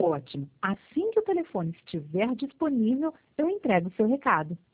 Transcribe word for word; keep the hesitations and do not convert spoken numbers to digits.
Ótimo. Assim que o telefone estiver disponível, eu entrego o seu recado.